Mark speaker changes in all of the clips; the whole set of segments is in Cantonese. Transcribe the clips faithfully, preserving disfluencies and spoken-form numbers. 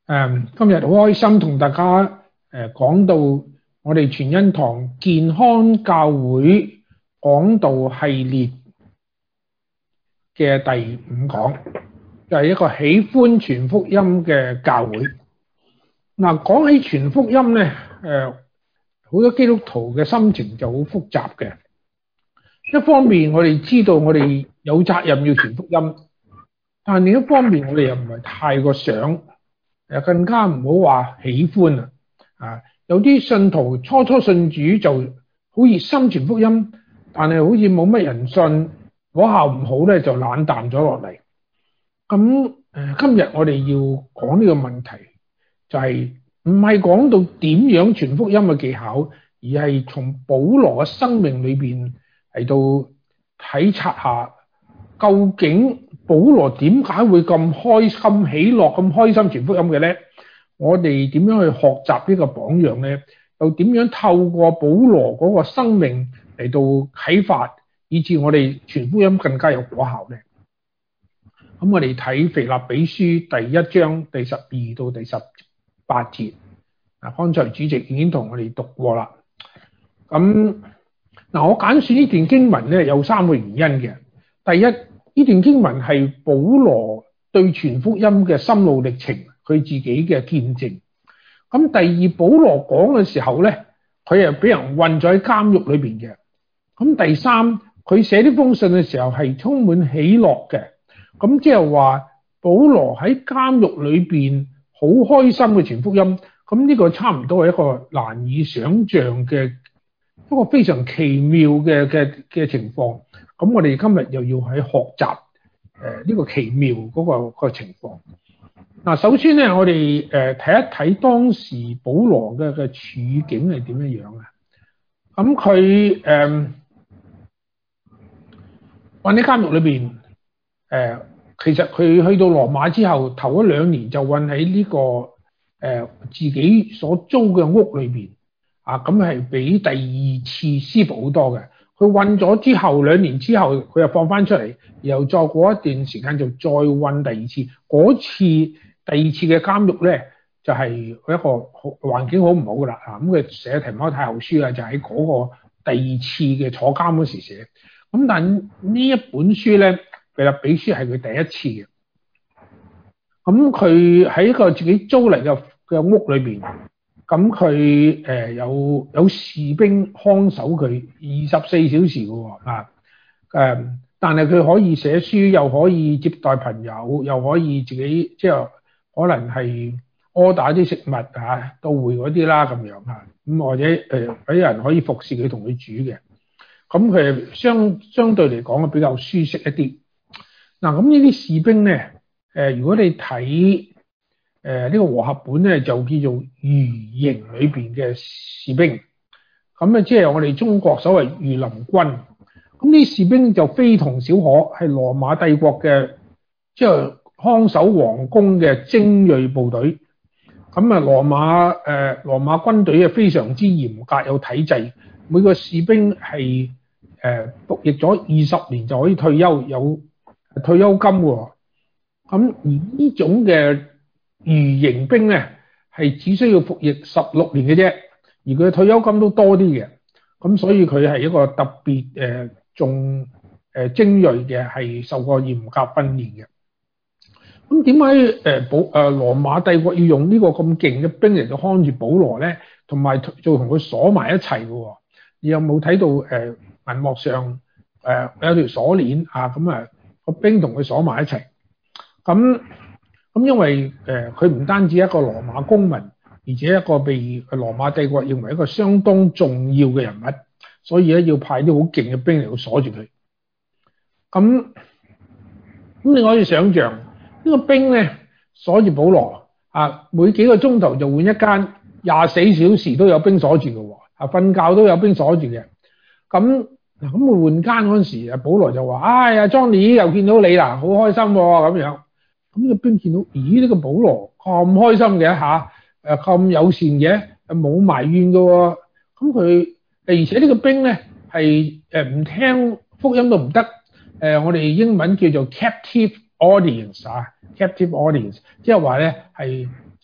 Speaker 1: 誒，今日好開心同大家誒講到我哋全恩堂健康教會講道系列嘅第五講，就係一個喜歡傳福音嘅教會。嗱，講起傳福音咧，誒好多基督徒嘅心情就好複雜嘅。一方面我哋知道我哋有責任要傳福音，但另一方面我哋又唔係太過想。誒更加唔好話喜歡啊！啊，有啲信徒初初信主就好熱心傳福音，但係好似冇乜人信，果效唔好咧，就冷淡咗落嚟。咁誒，今日我哋要講呢個問題，就係唔係講到點樣傳福音嘅技巧，而係從保羅嘅生命裏邊嚟到體察下究竟保羅點解會咁開心喜樂咁開心傳福音嘅咧？我哋點樣去學習呢個榜樣咧？又點樣透過保羅嗰個生命嚟到啟發，以致我哋傳福音更加有果效咧？咁我哋睇腓立比書第一章第十二到第十八節。嗱，剛才主席已經同我哋讀過啦。咁嗱，我揀選呢段經文咧有三個原因嘅。第一，呢段經文係保羅對傳福音嘅心路歷程，佢自己嘅見證。咁第二，保羅講嘅時候咧，佢係俾人困咗喺監獄裏邊嘅。咁第三，佢寫呢封信嘅時候係充滿喜樂嘅。咁即係話保羅喺監獄裏邊好開心嘅傳福音。咁呢個差唔多係一個難以想像嘅一個非常奇妙嘅嘅嘅情況。咁我哋今日又要喺學習誒呢個奇妙嗰個嗰個情況。嗱，首先咧，我哋誒睇一睇當時保羅嘅嘅處境係點樣樣啊？咁佢誒困喺監獄裏邊，誒其實佢去到羅馬之後，頭一兩年就困喺呢個誒自己所租嘅屋裏邊啊，咁係比第二次施暴好多嘅。佢韞咗之後，兩年之後佢又放翻出嚟，然後再過一段時間就再韞第二次。嗰次第二次嘅監獄咧，就係、是、一個好環境好唔好噶啦嚇。咁佢寫提摩太後書啊，就喺嗰個第二次嘅坐監嗰時寫。咁但呢一本書咧，腓立比書係佢第一次嘅。咁佢喺一個自己租嚟嘅嘅屋裏邊。咁佢誒有有士兵看守佢二十四小時嘅喎啊誒，但係佢可以寫書，又可以接待朋友，又可以自己即係可能係柯打啲食物啊，到會嗰啲啦咁樣嚇，咁或者誒有啲人可以服侍佢同佢煮嘅，咁佢相相對嚟講比較舒適一啲。嗱，咁呢啲士兵咧誒，如果你睇。誒、呃、呢、這個和合本咧就叫做御營裏邊嘅士兵，咁咧即係我哋中國所謂御林軍。咁呢士兵就非同小可，係羅馬帝國嘅即係看守皇宮嘅精鋭部隊。咁啊羅馬誒、呃、羅馬軍隊啊非常之嚴格有體制，每個士兵係誒服役咗二十年就可以退休，有退休金喎。咁而呢種嘅御營兵咧係只需要服役十六年嘅啫，而佢嘅退休金都多啲嘅，咁所以佢係一個特別誒重誒精鋭嘅，係受過嚴格訓練嘅。咁點解誒保誒羅馬帝國要用呢個咁勁嘅兵嚟到看住保羅咧？同埋就同佢鎖埋一齊嘅喎。你有冇睇到誒銀幕上誒有條鎖鏈啊？咁啊個兵同佢鎖埋一齊，咁。咁因為誒佢唔單止一個羅馬公民，而且一個被羅馬帝國認為一個相當重要嘅人物，所以咧要派啲好勁嘅兵嚟到鎖住佢。咁咁你可以想象呢、呢個兵咧鎖住保羅啊，每幾個鐘頭就換一間，廿四小時都有兵鎖住嘅喎，啊瞓覺都有兵鎖住嘅。咁嗱咁佢換間嗰陣時，啊保羅就話：哎呀，Johnny又見到你啦，好開心喎、啊、咁樣。咁呢個兵見到，咦？呢個保羅咁開心嘅嚇，誒咁友善嘅，誒冇埋怨嘅喎。咁佢而且呢個兵咧係誒唔聽福音都唔得。誒我哋英文叫做 captive audience 啊 ，captive audience，即係話咧係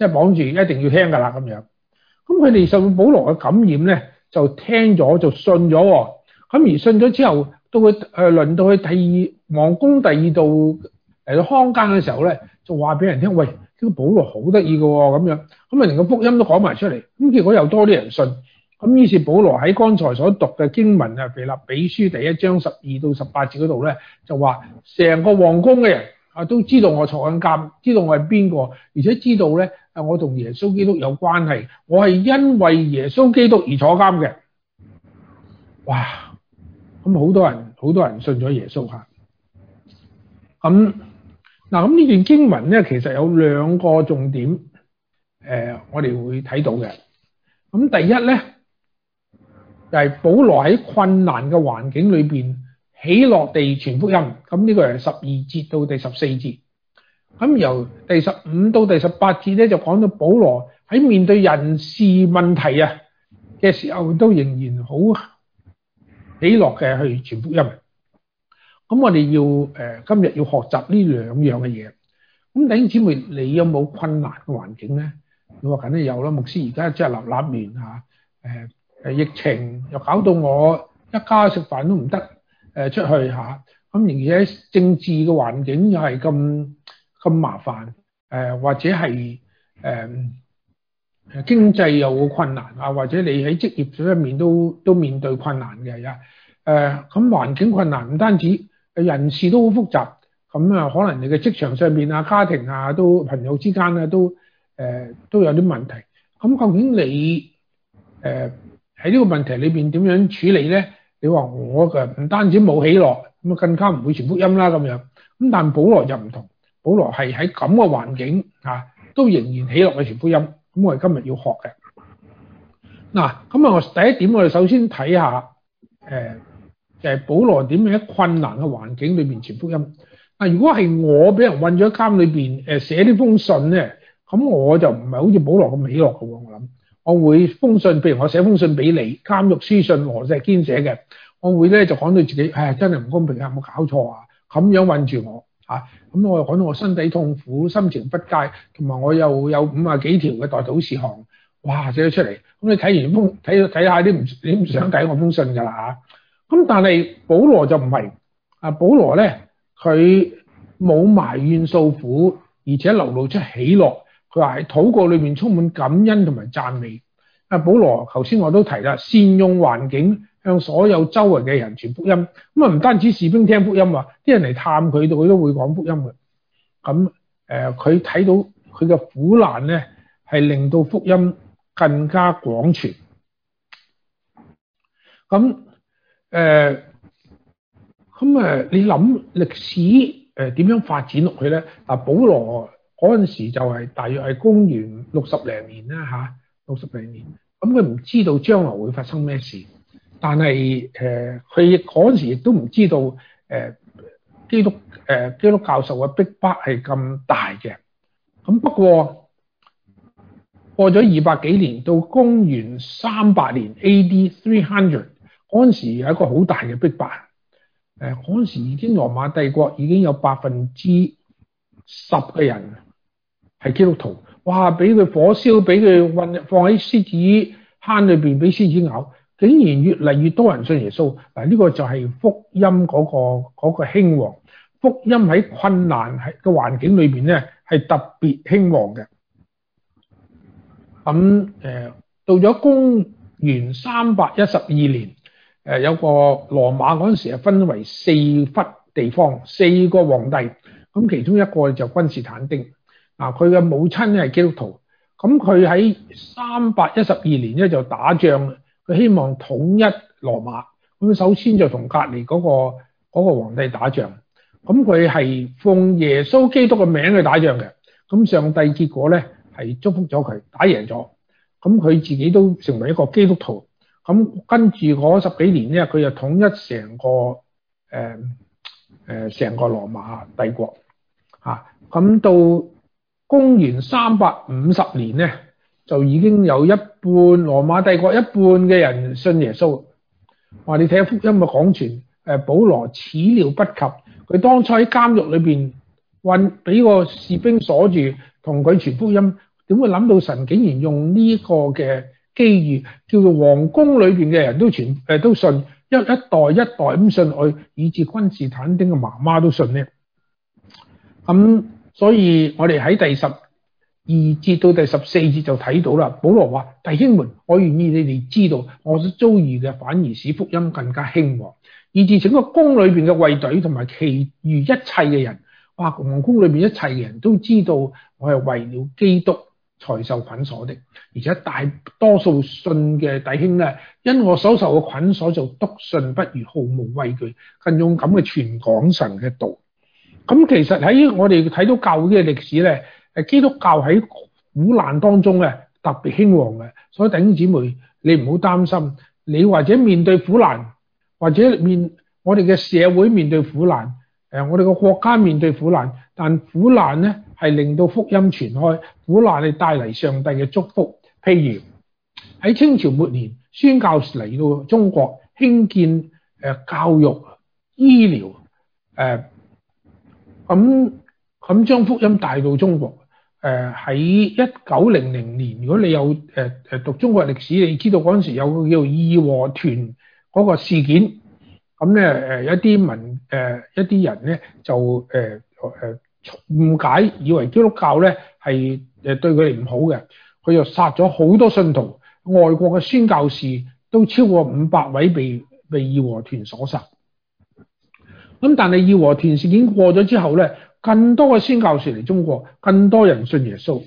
Speaker 1: 即係綁住一定要聽㗎啦咁樣。咁佢哋受到保羅嘅感染咧，就聽咗就信咗喎。咁而信咗之後，到佢誒輪到去第二王宮第二度嚟到康間嘅時候咧，就話俾人聽：喂，呢個保羅好得意㗎喎咁樣。咁啊，連個福音都講埋出嚟。咁結果又多啲人信。咁於是保羅喺剛才所讀嘅經文啊，腓立比書第一章十二到十八節嗰度咧，就話成個皇宮嘅人啊都知道我坐緊監，知道我係邊個，而且知道咧啊我同耶穌基督有關係，我係因為耶穌基督而坐監嘅。哇！咁好多人好多人信咗耶穌嚇。咁嗱咁呢段經文咧，其實有兩個重點，誒、呃、我哋會睇到嘅。咁第一咧，就係保羅喺困難嘅環境裏邊喜樂地傳福音，咁呢個係十二節到第十四節。咁由第十五到第十八節咧，就講到保羅喺面對人事問題啊嘅時候，都仍然好喜樂嘅去傳福音。咁我哋要誒、呃、今日要學習呢兩樣嘅嘢。咁弟兄姊妹，你有冇困難嘅環境咧？你話梗係有啦，牧師而家真係立立亂嚇誒。誒疫情又搞到我一家食飯都唔得，誒出去嚇，咁而且政治嘅環境又係咁咁麻煩，誒或者係誒誒經濟又好困難啊，或者你喺職業上面都都面對困難嘅呀，誒咁環境困難唔單止，人事都好複雜，咁啊可能你嘅職場上面啊、家庭啊、都朋友之間啊都誒都有啲問題，咁究竟你誒喺呢個問題裏邊點樣處理咧？你話我嘅唔單止冇喜樂，咁啊更加唔會傳福音啦咁樣。咁但保羅就唔同，保羅係喺咁嘅環境啊，都仍然喜樂去傳福音。咁我哋今日要學嘅嗱，咁啊我第一點我哋首先睇下誒，就係保羅點樣喺困難嘅環境裏邊傳福音。嗱，如果係我俾人韞咗喺監裏邊誒寫呢封信咧，咁我就唔係好似保羅咁喜樂嘅喎，我諗。我會封信，譬如我寫封信俾你，監獄書信羅錫堅寫嘅，我會咧就講到自己，唉，真係唔公平啊，有冇搞錯啊？咁樣韞住我嚇，咁、啊、我又講到我身體痛苦、心情不佳，同埋我又有五啊幾條嘅代禱事項，哇寫咗出嚟。咁你睇完封睇睇下啲唔你唔想睇我封信㗎啦嚇。咁、啊、但係保羅就唔係，啊保羅咧佢冇埋怨訴苦，而且流露出喜樂。佢話喺禱告裏面充滿感恩同埋讚美。啊，保羅頭先我都提啦，善用環境向所有周圍嘅人傳福音。咁啊，唔單止士兵聽福音啊，啲人嚟探佢，佢都會講福音嘅。咁誒，佢睇到佢嘅苦難咧，係令到福音更加廣傳。咁誒，咁誒，你諗歷史誒點樣發展落去咧？啊，保羅嗰陣時就係大約係公元六十零年啦嚇，六十零年。咁佢唔知道將來會發生咩事，但係誒佢嗰陣時亦都唔知道誒、呃、基督誒、呃、基督教受嘅逼迫係咁大嘅。咁不過過咗二百幾年，到公元三百年 A D three hundred 嗰陣時有一個好大嘅逼迫。誒嗰陣時已經羅馬帝國已經有百分之十嘅人係基督徒，哇！俾佢火燒，俾佢運放喺獅子坑裏邊，俾獅子咬，竟然越嚟越多人信耶穌。嗱，呢個就係福音嗰、嗰個嗰、嗰個興旺。福音喺困難係嘅環境裏邊咧，係特別興旺嘅。咁誒、呃，到咗公元三百一十二年，誒、呃、有個羅馬嗰陣時係分為四忽地方，四個皇帝。咁其中一個就君士坦丁。嗱，佢嘅母親咧係基督徒，咁佢喺三百一十二年咧就打仗，佢希望統一羅馬。咁首先就同隔離嗰個嗰個皇帝打仗，咁佢係奉耶穌基督嘅名去打仗嘅。咁上帝結果咧係祝福咗佢，打贏咗。咁佢自己都成為一個基督徒。咁跟住嗰十幾年咧，佢就統一成個誒誒成個羅馬帝國嚇。咁到公元三百五十年咧，就已經有一半羅馬帝國一半嘅人信耶穌。話你睇下福音嘅廣傳，誒保羅始料不及，佢當初喺監獄裏邊困，俾個士兵鎖住，同佢傳福音， 點會諗到神竟然用呢個嘅機遇，叫做皇宮裏邊嘅人都全誒都信，一一代一代咁信佢，以至君士坦丁嘅媽媽都信呢？咁所以我哋喺第十二節到第十四節就睇到啦。保羅話：弟兄們，我願意你哋知道，我所遭遇嘅反而使福音更加興旺，以至整個宮裏邊嘅衛隊同埋其餘一切嘅人，哇！皇宮裏邊一切嘅人都知道我係為了基督才受捆鎖的，而且大多數信嘅弟兄咧，因我所受嘅捆鎖就篤信，不如毫無畏懼，更勇敢嘅傳講神嘅道。咁其實喺我哋睇到教會嘅歷史咧，誒基督教喺苦難當中咧特別興旺嘅，所以弟兄姊妹你唔好擔心，你或者面對苦難，或者面我哋嘅社會面對苦難，誒我哋個國家面對苦難，但苦難咧係令到福音傳開，苦難係帶嚟上帝嘅祝福。譬如喺清朝末年，宣教士嚟到中國興建誒教育、醫療誒。咁咁將福音帶到中國，誒喺一九零零年，如果你有誒誒讀中國歷史，你知道嗰陣時有個叫義和團嗰個事件，咁咧誒一啲民誒一啲人咧就誒誒誤解，以為基督教咧係誒對佢哋唔好嘅，佢就殺咗好多信徒，外國嘅宣教士都超過五百位被被義和團所殺。咁但係義和團事件過咗之後咧，更多嘅宣教士嚟中國，更多人信耶穌。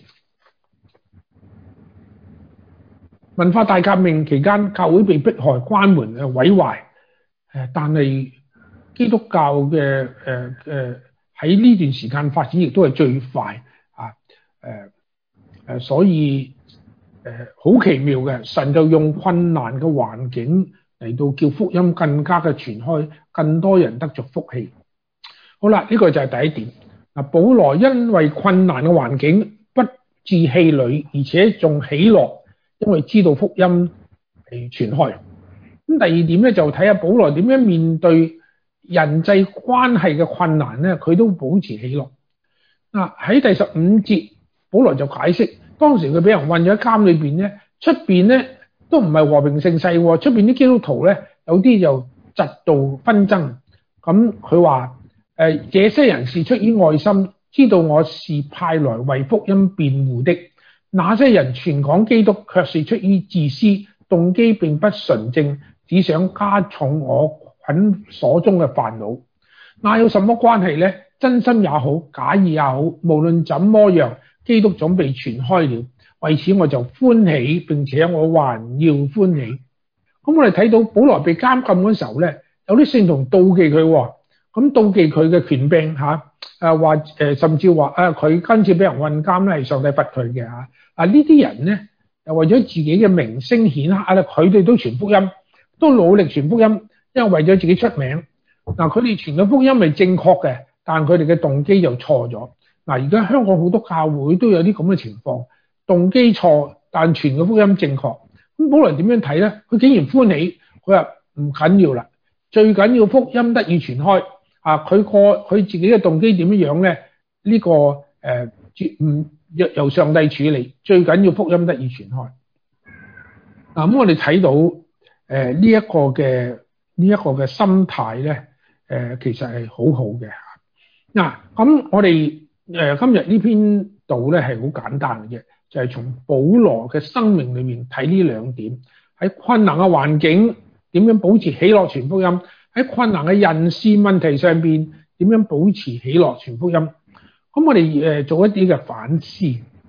Speaker 1: 文化大革命期間，教會被迫害、關門、誒毀壞，誒但係基督教嘅誒誒喺呢段時間發展亦都係最快啊！誒誒，所以誒好奇妙嘅，神就用困難嘅環境嚟到叫福音更加嘅傳開，更多人得着福氣。好啦，呢個就係第一點。嗱，保羅因為困難嘅環境不致氣餒，而且仲喜樂，因為知道福音係傳開。咁第二點咧，就睇下保羅點樣面對人際關係嘅困難咧，佢都保持喜樂。嗱，喺第十五節，保羅就解釋，當時佢俾人困咗喺監裏邊咧，出邊咧都唔係和平盛世喎，出邊啲基督徒咧有啲就嫉妒紛爭。咁佢話誒，這些人是出於愛心，知道我是派來為福音辯護的；那些人傳講基督，卻是出於自私，動機並不純正，只想加重我捆鎖中嘅煩惱。那有什麼關係呢？真心也好，假意也好，無論怎麼樣，基督總被傳開了。為此我就歡喜，並且我還要歡喜。咁我哋睇到保羅被監禁嗰時候咧，有啲聖徒妒忌佢喎。咁妒忌佢嘅權柄嚇，誒話誒甚至話啊佢今次俾人困監咧係上帝罰佢嘅嚇。啊呢啲人咧又為咗自己嘅名聲顯赫咧，佢哋都傳福音，都努力傳福音，因為為咗自己出名。嗱，佢哋傳嘅福音係正確嘅，但佢哋嘅動機就錯咗。嗱，而家香港好多教會都有啲咁嘅情況，動機錯，但傳嘅福音正確。咁保羅點樣睇咧？佢竟然歡喜，佢話唔緊要啦，最緊要福音得以傳開。啊！佢個佢自己嘅動機點樣樣咧？呢、這個誒，唔、呃、由上帝處理，最緊要福音得以傳開。嗱、啊，咁我哋睇到誒呢一個嘅呢一個嘅心態咧，誒、呃、其實係好好嘅。嗱、啊，咁我哋誒、呃、今日呢篇道咧係好簡單嘅啫，就係、是、從保羅嘅生命裏面睇呢兩點，喺困難嘅環境點樣保持喜樂傳福音。喺困難嘅人事問題上邊，點樣保持喜樂傳福音？咁我哋誒做一啲嘅反思，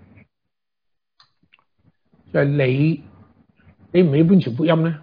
Speaker 1: 就係、是、你你唔喜歡傳福音咧？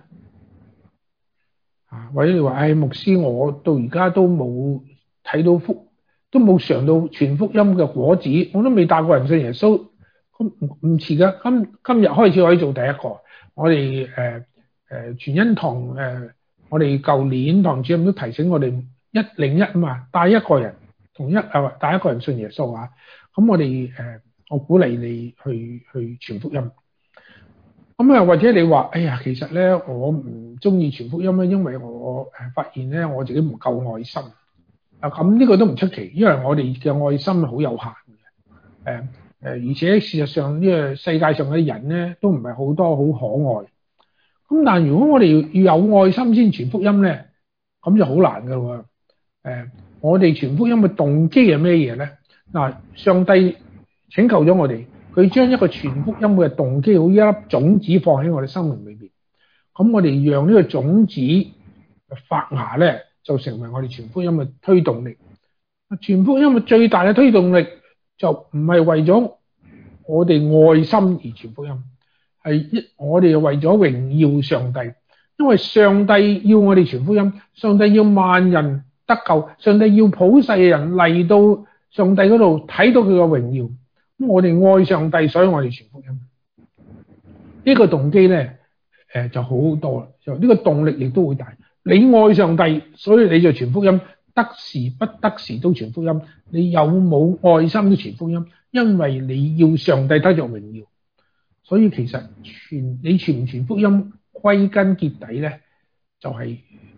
Speaker 1: 啊，或者你話，唉、哎，牧師，我到而家都冇睇到福，都冇嘗到傳福音嘅果子，我都未帶過人信耶穌，咁唔唔遲噶。今今日開始可以做第一個，我哋誒誒全恩堂誒。呃我哋舊年堂主任都提醒我哋一零一啊嘛，帶一個人同一啊帶一個人信耶穌啊。咁我哋誒、呃，我鼓勵你去去傳福音。咁啊，或者你話，哎呀，其實咧我唔中意傳福音咧，因為我誒發現咧我自己唔夠愛心啊。咁呢個都唔出奇，因為我哋嘅愛心係好有限嘅。誒、呃， 而且事實上呢個世界上嘅人咧都唔係好多好可愛。咁但係如果我哋要有愛心先傳福音咧，咁就好難㗎喎。誒，我哋傳福音嘅動機係咩嘢咧？嗱，上帝請求咗我哋，佢將一個傳福音嘅動機，好似一粒種子放喺我哋生命裏邊。咁我哋讓呢個種子發芽咧，就成為我哋傳福音嘅推動力。傳福音嘅最大嘅推動力就唔係為咗我哋愛心而傳福音，係一我哋為咗榮耀上帝。因為上帝要我哋傳福音，上帝要萬人得救，上帝要普世嘅人嚟到上帝嗰度睇到佢嘅榮耀。咁我哋愛上帝，所以我哋傳福音。呢個動機咧，誒就好多啦。就呢個動力亦都會大。你愛上帝，所以你就傳福音，得時不得時都傳福音。你有冇愛心都傳福音，因為你要上帝得着榮耀。所以其實傳你傳唔傳福音，歸根結底咧，就係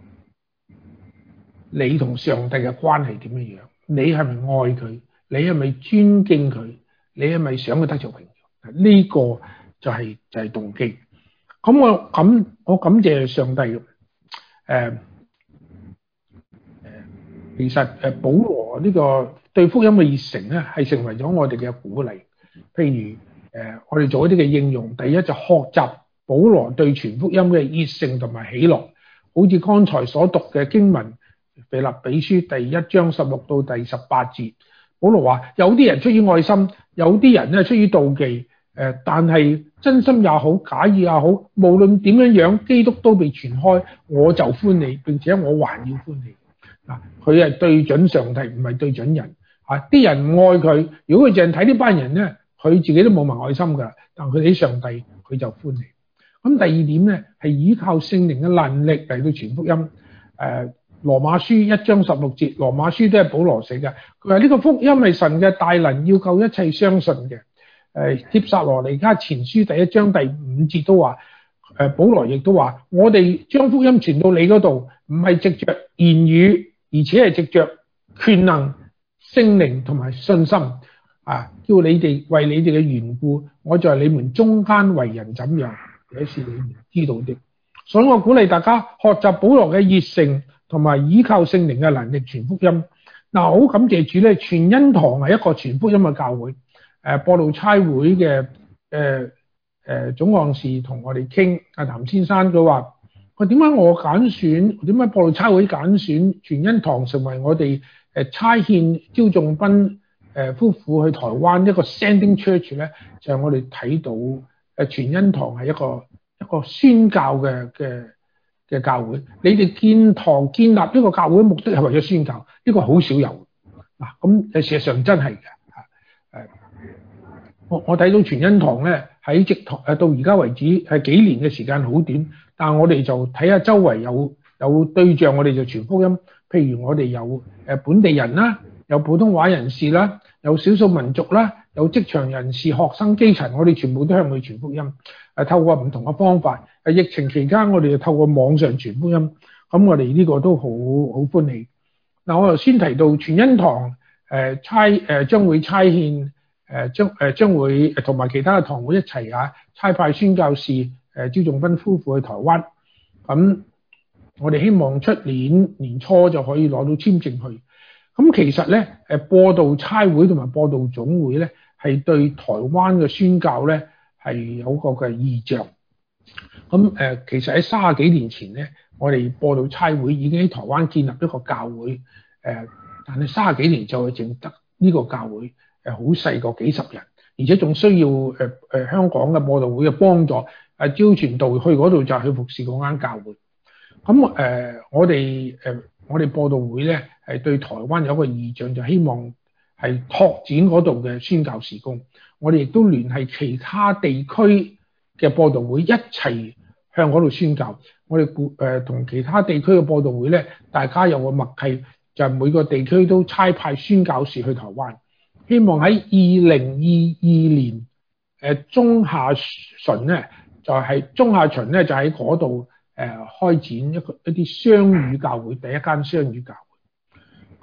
Speaker 1: 你同上帝嘅關係點樣樣。你係咪愛佢？你係咪尊敬佢？你係咪想佢得着榮耀？呢個就係就係動機。咁我感我感謝上帝。誒誒，其實誒保羅呢個對福音嘅熱誠咧，係成為咗我哋嘅鼓勵。譬如誒，我哋做一啲嘅應用，第一就學習保羅對傳福音嘅熱誠同埋喜樂。好似剛才所讀嘅經文，腓立比書第一章十六到第十八節，保羅話：有啲人出於愛心，有啲人咧出於妒忌。誒，但係真心也好，假意也好，無論點樣樣，基督都被傳開，我就歡喜，並且我還要歡喜。嗱，佢係對準上帝，唔係對準人。啊，啲人唔愛佢，如果佢淨係睇呢班人咧，佢自己都冇埋愛心㗎。但佢睇上帝，佢就歡喜。咁第二點咧，係依靠聖靈嘅能力嚟到傳福音。誒、呃，羅馬書一章十六節，羅馬書都係保羅寫嘅。佢話呢個福音係神嘅大能，要救一切相信嘅。誒，帖撒羅尼迦前書第一章第五節都話，誒，保羅亦都話，我哋將福音傳到你嗰度，唔係藉着言語，而且係藉着權能、聖靈同埋信心，啊，叫你哋為你哋嘅緣故，我在你們中間為人怎樣，這是你們知道的。所以我鼓勵大家學習保羅嘅熱誠，同埋依靠聖靈嘅能力傳福音。嗱，好感謝主咧，全恩堂係一個傳福音嘅教會。誒，播道差會嘅誒誒總幹事同我哋傾，阿譚先生佢話：佢點解我揀選？點解播道差會揀選全恩堂成為我哋誒差遣招仲斌誒夫婦去台灣一個 sending church 咧？就係、是、我哋睇到誒全恩堂係一個一個宣教嘅嘅嘅教會。你哋建堂建立呢個教會嘅目的係為咗宣教，呢、這個好少有嗱。咁誒事實上真係嘅嚇誒。我我睇到全恩堂咧喺直堂誒到而家為止係幾年嘅時間好短，但係我哋就睇下周圍有有對象，我哋就傳福音。譬如我哋有誒本地人啦，有普通話人士啦，有少數民族啦，有職場人士、學生、基層，我哋全部都向佢傳福音。誒透過唔同嘅方法，誒疫情期間我哋就透過網上傳福音，咁我哋呢個都好好歡喜。嗱，我頭先提到全恩堂誒差誒將會差遣。誒將誒將會同埋其他嘅堂會一齊啊，差派宣教士誒招仲斌夫婦去台灣。咁我哋希望出年年初就可以攞到簽證去。咁其實咧誒播道差會同埋播道總會咧係對台灣嘅宣教咧係有個嘅意象。咁誒其實喺三十幾年前咧，我哋播道差會已經喺台灣建立一個教會。誒，但係三十幾年就係淨得呢個教會。誒好細個幾十人，而且仲需要誒誒、呃、香港嘅播道會嘅幫助，誒招傳道去嗰度就去服侍嗰間教會。咁誒、呃、我哋誒、呃、我哋播道會咧係對台灣有一個意向，就希望係拓展嗰度嘅宣教事工。我哋亦都聯繫其他地區嘅播道會一齊向嗰度宣教。我哋誒同其他地區嘅播道會咧，大家有個默契，就係、是、每個地區都差派宣教士去台灣。希望喺二零二二年誒中下旬咧，就係、是、中下旬咧，就喺嗰度誒開展一個一啲雙語教會，第一間雙語教會。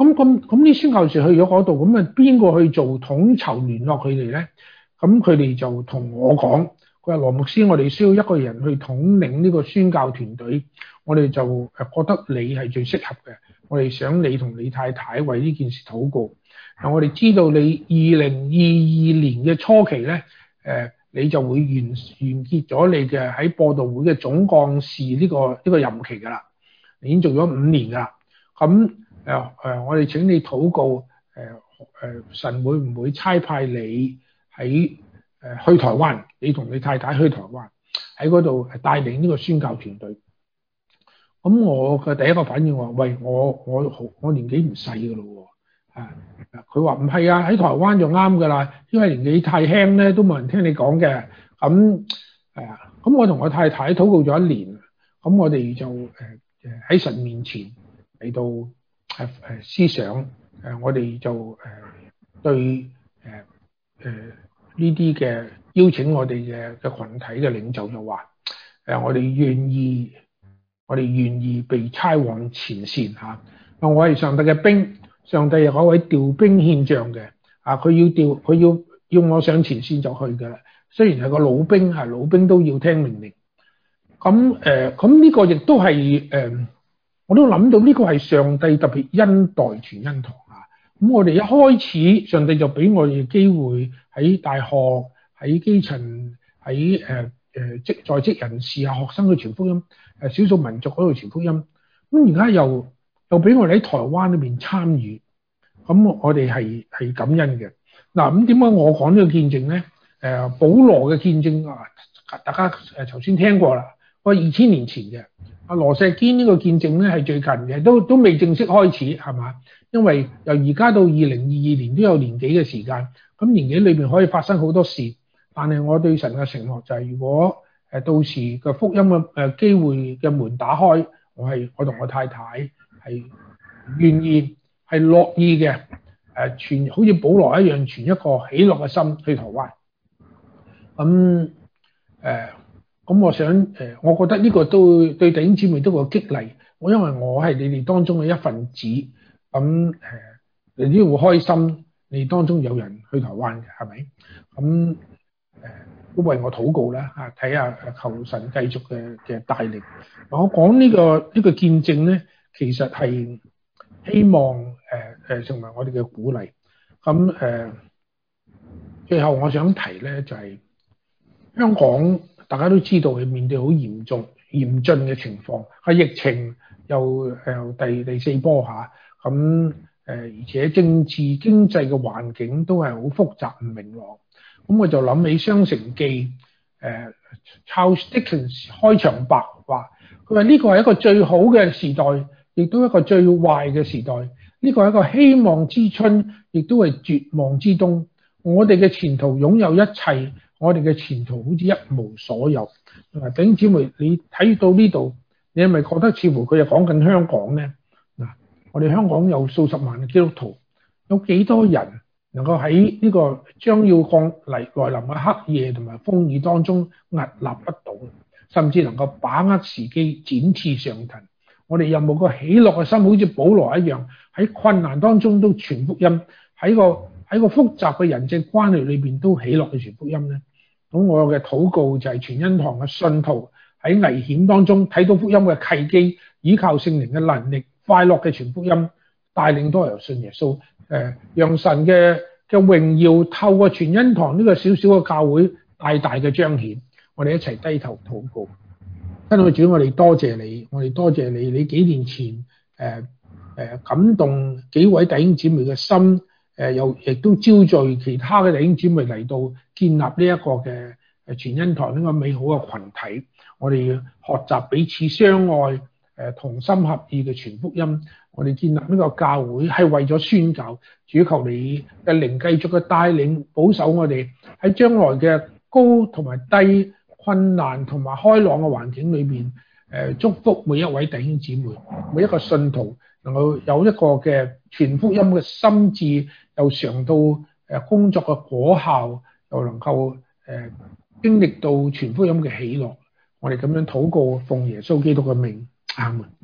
Speaker 1: 咁咁咁啲宣教士去咗嗰度，咁啊邊個去做統籌聯絡佢哋咧？咁佢哋就同我講，佢話羅牧師，我哋需要一個人去統領呢個宣教團隊，我哋就誒覺得你係最適合嘅，我哋想你同你太太為呢件事禱告。嗱，我哋知道你二零二二年嘅初期咧，誒你就會完完結咗你嘅喺播道會嘅總幹事呢個呢個任期㗎啦，你已經做咗五年㗎啦。咁誒誒，我哋請你禱告，誒、呃、誒，神會唔會差派你喺誒去台灣？你同你太太去台灣，喺嗰度帶領呢個宣教團隊。咁我嘅第一個反應話：喂，我我好我年紀唔細㗎咯喎！啊，佢話唔係啊，喺台灣就啱㗎啦，因為年紀太輕咧，都冇人聽你講嘅。咁係啊，咁我同我太太禱告咗一年，咁我哋就誒誒喺神面前嚟到誒誒思想，誒我哋就誒對誒誒呢啲嘅邀請我哋嘅嘅羣體嘅領袖就話：誒我哋願意，我哋願意被差往前線嚇。啊，我係上帝嘅兵。上帝有嗰位調兵遣將嘅，啊，佢要調，佢要要我上前線就去㗎啦。雖然係個老兵，係老兵都要聽命令。咁誒，咁、呃、呢個亦都係誒，我都諗到呢個係上帝特別恩待全恩堂啊。咁我哋一開始，上帝就俾我哋機會喺大學、喺基層、喺誒誒職在職人士啊、學生去傳福音，誒少數民族嗰度傳福音。咁而家又又俾我哋喺台灣裏邊參與，咁我哋係係感恩嘅。嗱，咁點解我講呢個見證咧？誒、呃，保羅嘅見證啊，大家誒頭先聽過啦。我二千年前嘅阿羅石堅呢個見證咧係最近嘅，都都未正式開始係嘛？因為由而家到二零二二年都有年幾嘅時間，咁年幾裏邊可以發生好多事。但係我對神嘅承諾就係、是，如果誒到時嘅福音嘅誒機會嘅門打開，我係我同我太太。係願意係樂意嘅，誒傳好似保羅一樣傳一個喜樂嘅心去台灣。咁誒咁我想誒、呃，我覺得呢個都對弟兄姊妹都個激勵。我因為我係你哋當中嘅一份子，咁誒、呃、你都會開心。你當中有人去台灣嘅係咪？咁誒、呃、都為我禱告啦嚇，睇下求神繼續嘅嘅帶領。我講呢、這個呢、這個見證咧。其實係希望誒誒、呃、成為我哋嘅鼓勵。咁誒、呃，最後我想提咧就係、是、香港大家都知道係面對好嚴重嚴峻嘅情況，係疫情又誒第第四波下，咁誒而且政治經濟嘅環境都係好複雜唔明朗。咁我就諗起《雙城記》誒、呃、Charles Dickens 開場白話，佢話呢個係一個最好嘅時代。亦都一個最壞嘅時代，呢個係一個希望之春，亦都係絕望之冬。我哋嘅前途擁有一切，我哋嘅前途好似一無所有。嗱，弟兄姊妹，你睇到呢度，你係咪覺得似乎佢係講緊香港咧？嗱，我哋香港有數十萬嘅基督徒，有幾多人能夠喺呢個將要降嚟來臨嘅黑夜同埋風雨當中屹立不倒，甚至能夠把握時機展翅上騰？我哋有冇個喜樂嘅心，好似保羅一樣喺困難當中都傳福音，喺個喺個複雜嘅人際關係裏邊都喜樂嘅傳福音咧？咁我嘅禱告就係全恩堂嘅信徒喺危險當中睇到福音嘅契機，依靠聖靈嘅能力，快樂嘅傳福音，帶領多人信耶穌，誒、呃，讓神嘅嘅榮耀透過全恩堂呢個小小嘅教會大大嘅彰顯。我哋一齊低頭禱告。親愛的主，我哋多謝你，我哋多謝你。你幾年前誒誒、呃呃、感動幾位弟兄姊妹嘅心，誒、呃、又亦都招聚其他嘅弟兄姊妹嚟到建立呢一個嘅誒全恩堂呢個美好嘅群體。我哋要學習彼此相愛，誒、呃、同心合意嘅傳福音。我哋建立呢個教會係為咗宣教。主，求你嘅靈繼續嘅帶領保守我哋喺將來嘅高同埋低，困難同埋開朗嘅環境裏邊，誒祝福每一位弟兄姊妹，每一個信徒能夠有一個嘅傳福音嘅心志，又嘗到誒工作嘅果效，又能夠誒經歷到傳福音嘅喜樂。我哋咁樣禱告，奉耶穌基督嘅名，阿門。